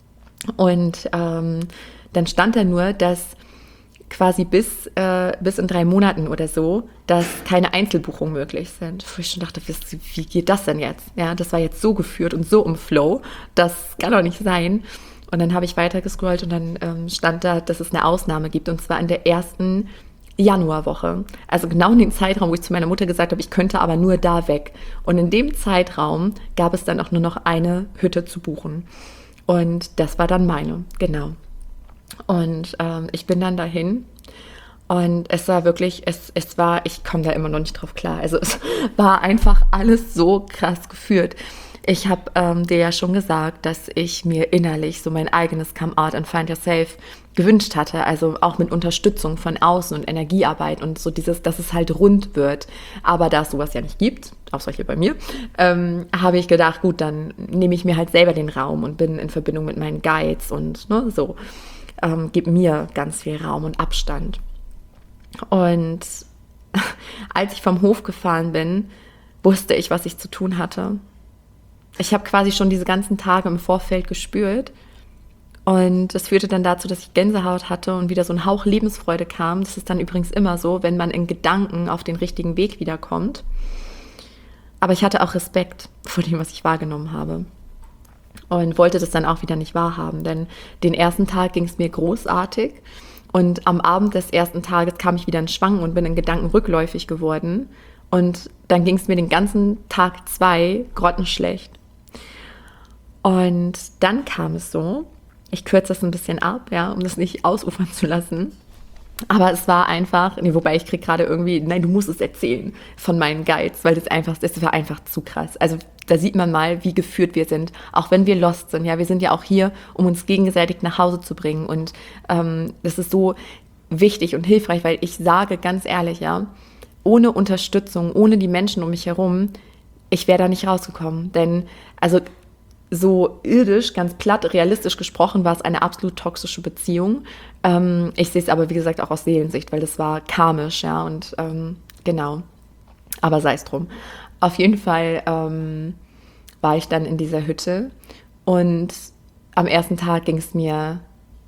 Und dann stand da nur, dass quasi bis in 3 Monaten oder so, dass keine Einzelbuchungen möglich sind. Wo ich schon dachte, wie geht das denn jetzt? Ja, das war jetzt so geführt und so im Flow, das kann doch nicht sein. Und dann habe ich weiter gescrollt und dann stand da, dass es eine Ausnahme gibt, und zwar in der ersten Januarwoche. Also genau in dem Zeitraum, wo ich zu meiner Mutter gesagt habe, ich könnte aber nur da weg. Und in dem Zeitraum gab es dann auch nur noch eine Hütte zu buchen. Und das war dann meine, genau. Und ich bin dann dahin und es war wirklich, ich komme da immer noch nicht drauf klar. Also es war einfach alles so krass geführt. Ich habe dir ja schon gesagt, dass ich mir innerlich so mein eigenes Come Out and Find Yourself gewünscht hatte, also auch mit Unterstützung von außen und Energiearbeit und so dieses, dass es halt rund wird. Aber da es sowas ja nicht gibt, außer hier bei mir, habe ich gedacht, gut, dann nehme ich mir halt selber den Raum und bin in Verbindung mit meinen Guides und so, gebe mir ganz viel Raum und Abstand. Und als ich vom Hof gefahren bin, wusste ich, was ich zu tun hatte. Ich habe quasi schon diese ganzen Tage im Vorfeld gespürt. Und das führte dann dazu, dass ich Gänsehaut hatte und wieder so ein Hauch Lebensfreude kam. Das ist dann übrigens immer so, wenn man in Gedanken auf den richtigen Weg wiederkommt. Aber ich hatte auch Respekt vor dem, was ich wahrgenommen habe. Und wollte das dann auch wieder nicht wahrhaben. Denn den ersten Tag ging es mir großartig. Und am Abend des ersten Tages kam ich wieder in Schwanken und bin in Gedanken rückläufig geworden. Und dann ging es mir den ganzen Tag 2 grottenschlecht. Und dann kam es so, ich kürze das ein bisschen ab, ja, um das nicht ausufern zu lassen. Aber es war einfach, wobei ich kriege gerade irgendwie, nein, du musst es erzählen das war einfach zu krass. Also da sieht man mal, wie geführt wir sind, auch wenn wir lost sind. Ja, wir sind ja auch hier, um uns gegenseitig nach Hause zu bringen. Und das ist so wichtig und hilfreich, weil ich sage ganz ehrlich, ja, ohne Unterstützung, ohne die Menschen um mich herum, ich wäre da nicht rausgekommen. Denn, also so irdisch, ganz platt, realistisch gesprochen, war es eine absolut toxische Beziehung. Ich sehe es aber, wie gesagt, auch aus Seelensicht, weil das war karmisch, ja, und genau. Aber sei es drum. Auf jeden Fall war ich dann in dieser Hütte und am ersten Tag ging es mir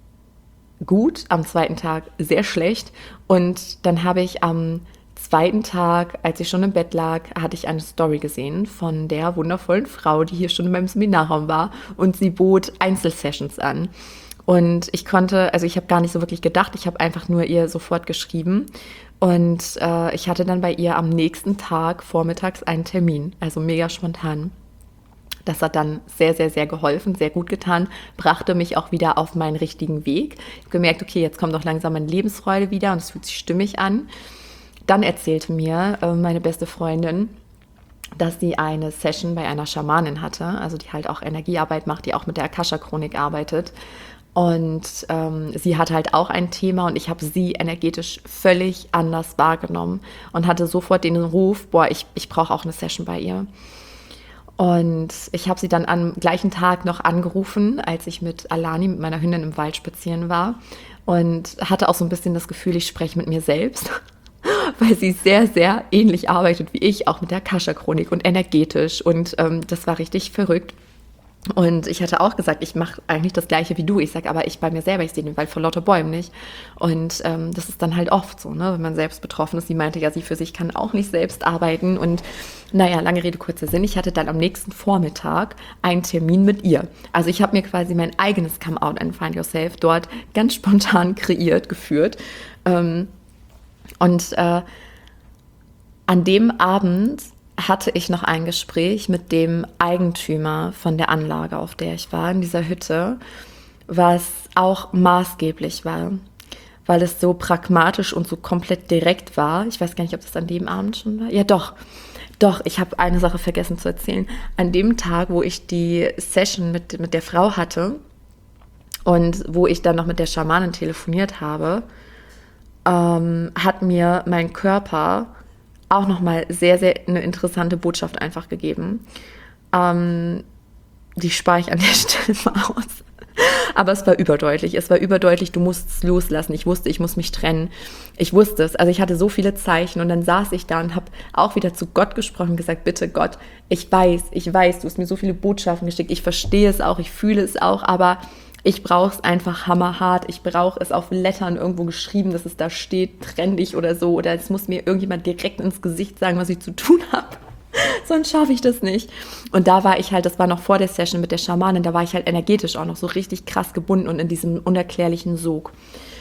gut, am zweiten Tag sehr schlecht und dann habe ich am zweiten Tag, als ich schon im Bett lag, hatte ich eine Story gesehen von der wundervollen Frau, die hier schon in meinem Seminarraum war und sie bot Einzelsessions an. Und ich habe gar nicht so wirklich gedacht, ich habe einfach nur ihr sofort geschrieben und ich hatte dann bei ihr am nächsten Tag vormittags einen Termin, also mega spontan. Das hat dann sehr, sehr, sehr geholfen, sehr gut getan, brachte mich auch wieder auf meinen richtigen Weg. Ich habe gemerkt, okay, jetzt kommt doch langsam meine Lebensfreude wieder und es fühlt sich stimmig an. Dann erzählte mir meine beste Freundin, dass sie eine Session bei einer Schamanin hatte, also die halt auch Energiearbeit macht, die auch mit der Akasha-Chronik arbeitet. Und sie hat halt auch ein Thema und ich habe sie energetisch völlig anders wahrgenommen und hatte sofort den Ruf, ich brauche auch eine Session bei ihr. Und ich habe sie dann am gleichen Tag noch angerufen, als ich mit Alani, mit meiner Hündin, im Wald spazieren war und hatte auch so ein bisschen das Gefühl, ich spreche mit mir selbst. weil sie sehr, sehr ähnlich arbeitet wie ich, auch mit der Akasha-Chronik und energetisch. Und das war richtig verrückt. Und ich hatte auch gesagt, ich mache eigentlich das Gleiche wie du. Ich sage aber, ich bei mir selber, ich sehe den Wald vor lauter Bäumen nicht. Und das ist dann halt oft so, ne, wenn man selbst betroffen ist. Sie meinte ja, sie für sich kann auch nicht selbst arbeiten. Und naja, lange Rede, kurzer Sinn. Ich hatte dann am nächsten Vormittag einen Termin mit ihr. Also ich habe mir quasi mein eigenes Come Out and Find Yourself dort ganz spontan kreiert, geführt. Und an dem Abend hatte ich noch ein Gespräch mit dem Eigentümer von der Anlage, auf der ich war, in dieser Hütte, was auch maßgeblich war, weil es so pragmatisch und so komplett direkt war. Ich weiß gar nicht, ob das an dem Abend schon war. Ja, doch, ich habe eine Sache vergessen zu erzählen. An dem Tag, wo ich die Session mit der Frau hatte und wo ich dann noch mit der Schamanin telefoniert habe, hat mir mein Körper auch nochmal sehr, sehr eine interessante Botschaft einfach gegeben. Die spare ich an der Stelle mal aus. Aber es war überdeutlich. Du musst es loslassen. Ich wusste, ich muss mich trennen. Ich wusste es. Also ich hatte so viele Zeichen und dann saß ich da und habe auch wieder zu Gott gesprochen und gesagt, bitte Gott, ich weiß, du hast mir so viele Botschaften geschickt. Ich verstehe es auch, ich fühle es auch, aber ich brauche es einfach hammerhart. Ich brauche es auf Lettern irgendwo geschrieben, dass es da steht, trenn dich oder so. Oder es muss mir irgendjemand direkt ins Gesicht sagen, was ich zu tun habe. Sonst schaffe ich das nicht. Und da war ich halt, das war noch vor der Session mit der Schamanin, da war ich halt energetisch auch noch so richtig krass gebunden und in diesem unerklärlichen Sog.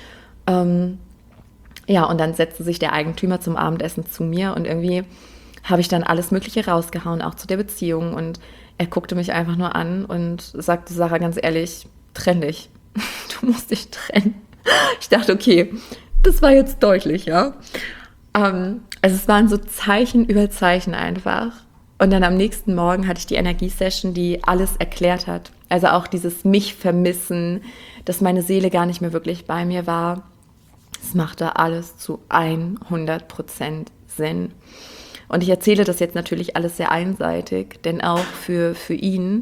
Ja, und dann setzte sich der Eigentümer zum Abendessen zu mir und irgendwie habe ich dann alles Mögliche rausgehauen, auch zu der Beziehung. Und er guckte mich einfach nur an und sagte, Sarah, ganz ehrlich, trenn dich. Du musst dich trennen. Ich dachte, okay, das war jetzt deutlich, ja. Also es waren so Zeichen über Zeichen einfach. Und dann am nächsten Morgen hatte ich die Energiesession, die alles erklärt hat. Also auch dieses mich vermissen, dass meine Seele gar nicht mehr wirklich bei mir war. Es machte alles zu 100% Sinn. Und ich erzähle das jetzt natürlich alles sehr einseitig, denn auch für ihn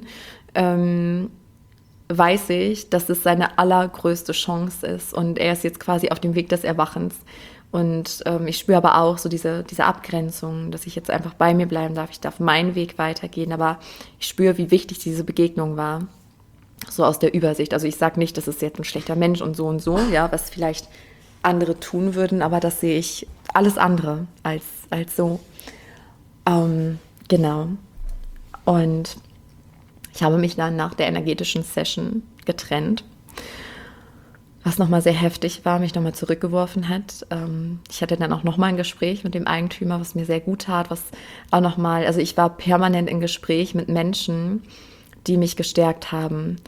weiß ich, dass es seine allergrößte Chance ist und er ist jetzt quasi auf dem Weg des Erwachens. Und ich spüre aber auch so diese Abgrenzung, dass ich jetzt einfach bei mir bleiben darf. Ich darf meinen Weg weitergehen, aber ich spüre, wie wichtig diese Begegnung war. So aus der Übersicht. Also ich sage nicht, das ist jetzt ein schlechter Mensch und so, ja, was vielleicht andere tun würden, aber das sehe ich alles andere als so. Genau. Und ich habe mich dann nach der energetischen Session getrennt, was nochmal sehr heftig war, mich nochmal zurückgeworfen hat. Ich hatte dann auch nochmal ein Gespräch mit dem Eigentümer, was mir sehr gut tat, was auch nochmal, also ich war permanent im Gespräch mit Menschen, die mich gestärkt haben.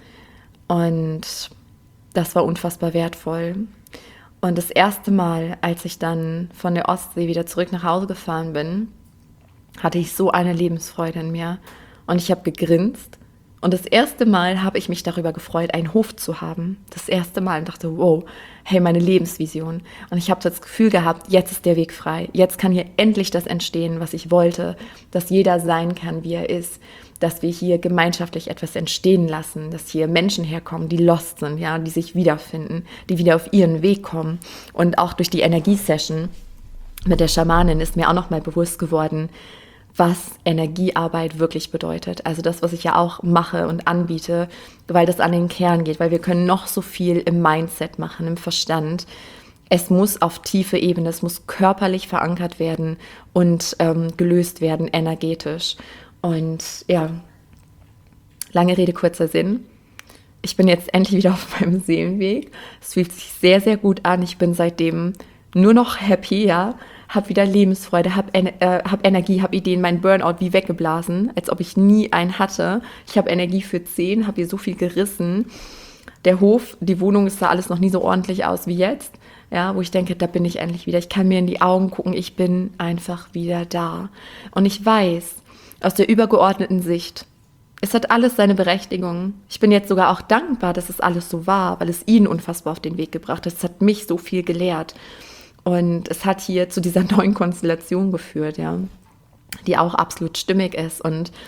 Und das war unfassbar wertvoll. Und das erste Mal, als ich dann von der Ostsee wieder zurück nach Hause gefahren bin, hatte ich so eine Lebensfreude in mir. Und ich habe gegrinst. Und das erste Mal habe ich mich darüber gefreut, einen Hof zu haben. Das erste Mal und dachte, wow, hey, meine Lebensvision. Und ich habe das Gefühl gehabt, jetzt ist der Weg frei. Jetzt kann hier endlich das entstehen, was ich wollte. Dass jeder sein kann, wie er ist. Dass wir hier gemeinschaftlich etwas entstehen lassen. Dass hier Menschen herkommen, die lost sind, ja, die sich wiederfinden, die wieder auf ihren Weg kommen. Und auch durch die Energiesession mit der Schamanin ist mir auch nochmal bewusst geworden, was Energiearbeit wirklich bedeutet. Also das, was ich ja auch mache und anbiete, weil das an den Kern geht, weil wir können noch so viel im Mindset machen, im Verstand. Es muss auf tiefe Ebene, es muss körperlich verankert werden und gelöst werden, energetisch. Und ja, lange Rede, kurzer Sinn. Ich bin jetzt endlich wieder auf meinem Seelenweg. Es fühlt sich sehr, sehr gut an. Ich bin seitdem nur noch happy, ja. Habe wieder Lebensfreude, hab Energie, habe Ideen, mein Burnout wie weggeblasen, als ob ich nie einen hatte. Ich habe Energie für 10, habe hier so viel gerissen. Der Hof, die Wohnung, es sah alles noch nie so ordentlich aus wie jetzt, ja, wo ich denke, da bin ich endlich wieder. Ich kann mir in die Augen gucken, ich bin einfach wieder da. Und ich weiß, aus der übergeordneten Sicht, es hat alles seine Berechtigung. Ich bin jetzt sogar auch dankbar, dass es alles so war, weil es ihn unfassbar auf den Weg gebracht hat. Es hat mich so viel gelehrt. Und es hat hier zu dieser neuen Konstellation geführt, ja, die auch absolut stimmig ist. Und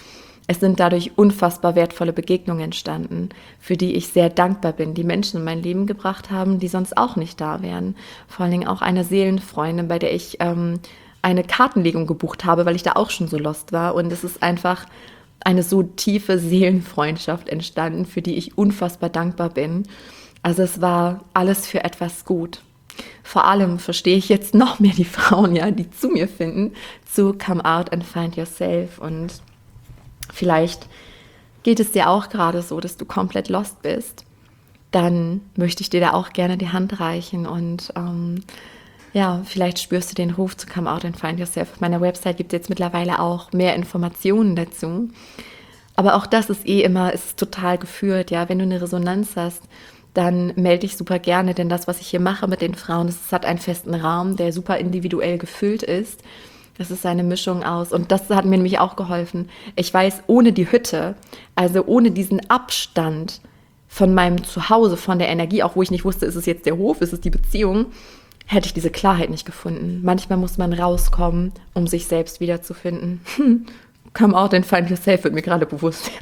Es sind dadurch unfassbar wertvolle Begegnungen entstanden, für die ich sehr dankbar bin, die Menschen in mein Leben gebracht haben, die sonst auch nicht da wären. Vor allen Dingen auch eine Seelenfreundin, bei der ich eine Kartenlegung gebucht habe, weil ich da auch schon so lost war. Und es ist einfach eine so tiefe Seelenfreundschaft entstanden, für die ich unfassbar dankbar bin. Also es war alles für etwas gut. Vor allem verstehe ich jetzt noch mehr die Frauen, ja, die zu mir finden, zu Come Out and Find Yourself. Und vielleicht geht es dir auch gerade so, dass du komplett lost bist. Dann möchte ich dir da auch gerne die Hand reichen und vielleicht spürst du den Ruf zu Come Out and Find Yourself. Auf meiner Website gibt es jetzt mittlerweile auch mehr Informationen dazu. Aber auch das ist ist total geführt, ja. Wenn du eine Resonanz hast, dann melde dich super gerne, denn das, was ich hier mache mit den Frauen, das hat einen festen Rahmen, der super individuell gefüllt ist. Das ist eine Mischung aus, und das hat mir nämlich auch geholfen. Ich weiß, ohne die Hütte, also ohne diesen Abstand von meinem Zuhause, von der Energie, auch wo ich nicht wusste, ist es jetzt der Hof, ist es die Beziehung, hätte ich diese Klarheit nicht gefunden. Manchmal muss man rauskommen, um sich selbst wiederzufinden. Come out and find yourself wird mir gerade bewusst.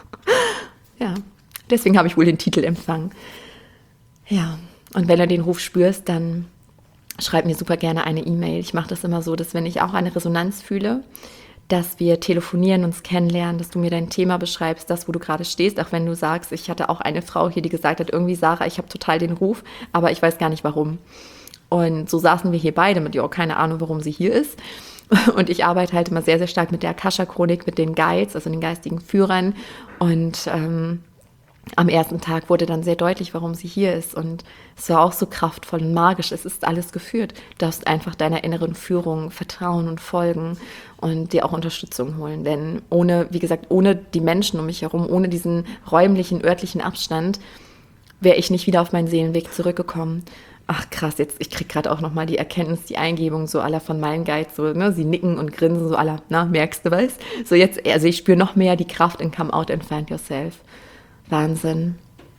Ja, deswegen habe ich wohl den Titel empfangen. Ja, und wenn du den Ruf spürst, dann schreib mir super gerne eine E-Mail. Ich mache das immer so, dass wenn ich auch eine Resonanz fühle, dass wir telefonieren, uns kennenlernen, dass du mir dein Thema beschreibst, das, wo du gerade stehst, auch wenn du sagst, ich hatte auch eine Frau hier, die gesagt hat, irgendwie Sarah, ich habe total den Ruf, aber ich weiß gar nicht warum. Und so saßen wir hier beide mit, keine Ahnung, warum sie hier ist. Und ich arbeite halt immer sehr, sehr stark mit der Akasha-Chronik, mit den Guides, also den geistigen Führern. Und am ersten Tag wurde dann sehr deutlich, warum sie hier ist. Und es war auch so kraftvoll und magisch. Es ist alles geführt. Du darfst einfach deiner inneren Führung vertrauen und folgen und dir auch Unterstützung holen. Denn ohne die Menschen um mich herum, ohne diesen räumlichen, örtlichen Abstand, wäre ich nicht wieder auf meinen Seelenweg zurückgekommen. Ach krass, ich kriege gerade auch nochmal die Erkenntnis, die Eingebung so aller von meinen Guides, so, ne, sie nicken und grinsen so aller, merkst du was? So jetzt, also ich spüre noch mehr die Kraft in Come Out and Find Yourself. Wahnsinn.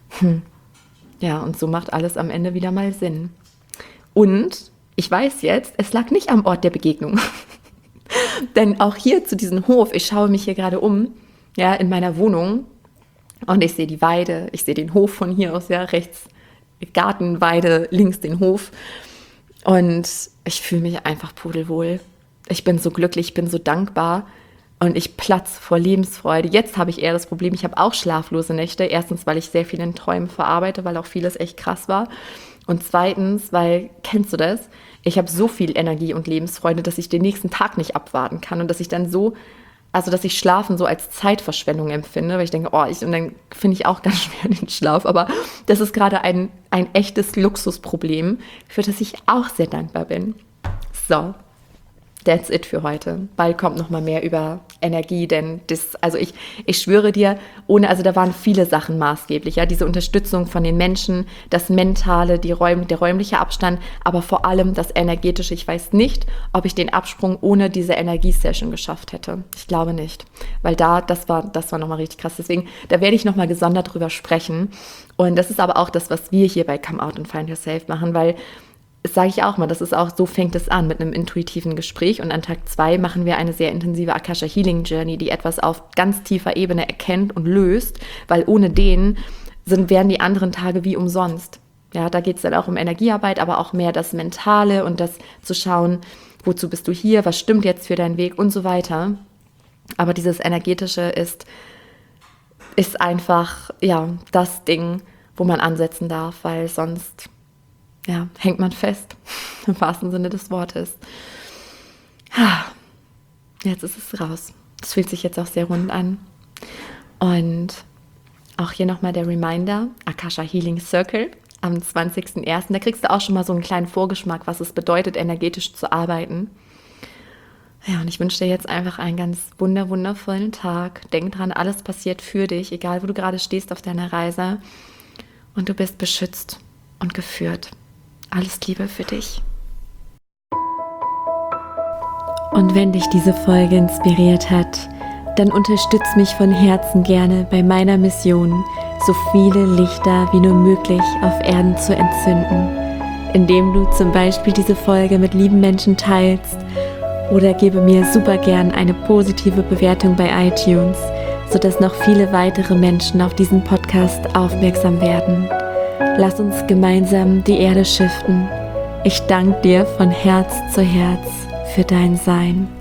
Ja, und so macht alles am Ende wieder mal Sinn. Und ich weiß jetzt, es lag nicht am Ort der Begegnung. Denn auch hier zu diesem Hof, ich schaue mich hier gerade um, ja, in meiner Wohnung, und ich sehe die Weide, ich sehe den Hof von hier aus, ja, rechts Garten, Weide, links den Hof. Und ich fühle mich einfach pudelwohl. Ich bin so glücklich, ich bin so dankbar und ich platze vor Lebensfreude. Jetzt habe ich eher das Problem, ich habe auch schlaflose Nächte. Erstens, weil ich sehr viel in Träumen verarbeite, weil auch vieles echt krass war. Und zweitens, weil, kennst du das? Ich habe so viel Energie und Lebensfreude, dass ich den nächsten Tag nicht abwarten kann und dass ich dann dass ich Schlafen so als Zeitverschwendung empfinde, weil ich denke, und dann finde ich auch ganz schwer den Schlaf, aber das ist gerade ein echtes Luxusproblem, für das ich auch sehr dankbar bin. So, that's it für heute. Bald kommt noch mal mehr über Energie, denn ich schwöre dir, da waren viele Sachen maßgeblich, ja, diese Unterstützung von den Menschen, das Mentale, der räumliche Abstand, aber vor allem das Energetische. Ich weiß nicht, ob ich den Absprung ohne diese Energiesession geschafft hätte. Ich glaube nicht, weil das war noch mal richtig krass. Deswegen, da werde ich noch mal gesondert drüber sprechen. Und das ist aber auch das, was wir hier bei Come Out and Find Yourself machen, weil das sage ich auch mal, das ist auch, so fängt es an mit einem intuitiven Gespräch, und an Tag 2 machen wir eine sehr intensive Akasha Healing Journey, die etwas auf ganz tiefer Ebene erkennt und löst, weil ohne den wären die anderen Tage wie umsonst. Ja, da geht es dann auch um Energiearbeit, aber auch mehr das Mentale und das zu schauen, wozu bist du hier, was stimmt jetzt für deinen Weg und so weiter. Aber dieses Energetische ist einfach, ja, das Ding, wo man ansetzen darf, weil sonst hängt man fest, im wahrsten Sinne des Wortes. Jetzt ist es raus. Es fühlt sich jetzt auch sehr rund an. Und auch hier nochmal der Reminder, Akasha Healing Circle am 20.01. Da kriegst du auch schon mal so einen kleinen Vorgeschmack, was es bedeutet, energetisch zu arbeiten. Ja, und ich wünsche dir jetzt einfach einen ganz wundervollen Tag. Denk dran, alles passiert für dich, egal wo du gerade stehst auf deiner Reise. Und du bist beschützt und geführt. Alles Liebe für dich. Und wenn dich diese Folge inspiriert hat, dann unterstütz mich von Herzen gerne bei meiner Mission, so viele Lichter wie nur möglich auf Erden zu entzünden, indem du zum Beispiel diese Folge mit lieben Menschen teilst oder gebe mir super gern eine positive Bewertung bei iTunes. sodass noch viele weitere Menschen auf diesen Podcast aufmerksam werden. Lass uns gemeinsam die Erde shiften. Ich danke dir von Herz zu Herz für dein Sein.